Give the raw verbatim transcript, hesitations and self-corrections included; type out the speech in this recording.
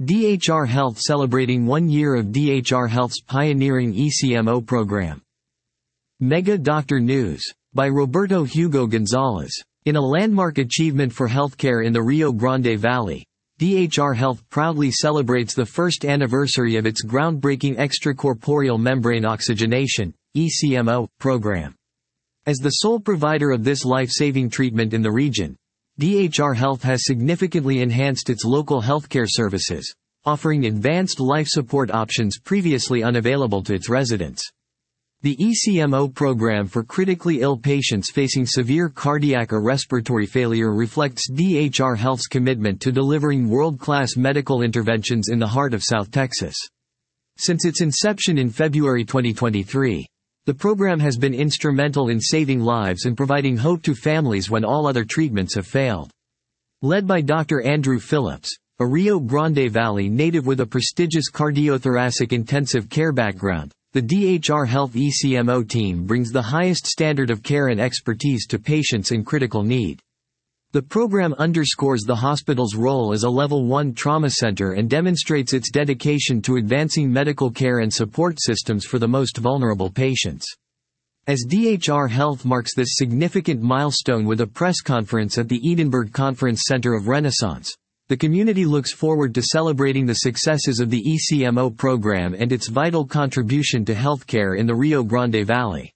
D H R Health celebrating one year of D H R Health's pioneering E C M O program. Mega Doctor News. By Roberto Hugo Gonzalez. In a landmark achievement for healthcare in the Rio Grande Valley, D H R Health proudly celebrates the first anniversary of its groundbreaking extracorporeal membrane oxygenation (E C M O) program. As the sole provider of this life-saving treatment in the region, D H R Health has significantly enhanced its local healthcare services, offering advanced life support options previously unavailable to its residents. The E C M O program for critically ill patients facing severe cardiac or respiratory failure reflects D H R Health's commitment to delivering world-class medical interventions in the heart of South Texas. Since its inception in February twenty twenty-three, the program has been instrumental in saving lives and providing hope to families when all other treatments have failed. Led by Doctor Andrew Phillips, a Rio Grande Valley native with a prestigious cardiothoracic intensive care background, the D H R Health E C M O team brings the highest standard of care and expertise to patients in critical need. The program underscores the hospital's role as a Level one trauma center and demonstrates its dedication to advancing medical care and support systems for the most vulnerable patients. As D H R Health marks this significant milestone with a press conference at the Edinburgh Conference Center of Renaissance, the community looks forward to celebrating the successes of the E C M O program and its vital contribution to healthcare in the Rio Grande Valley.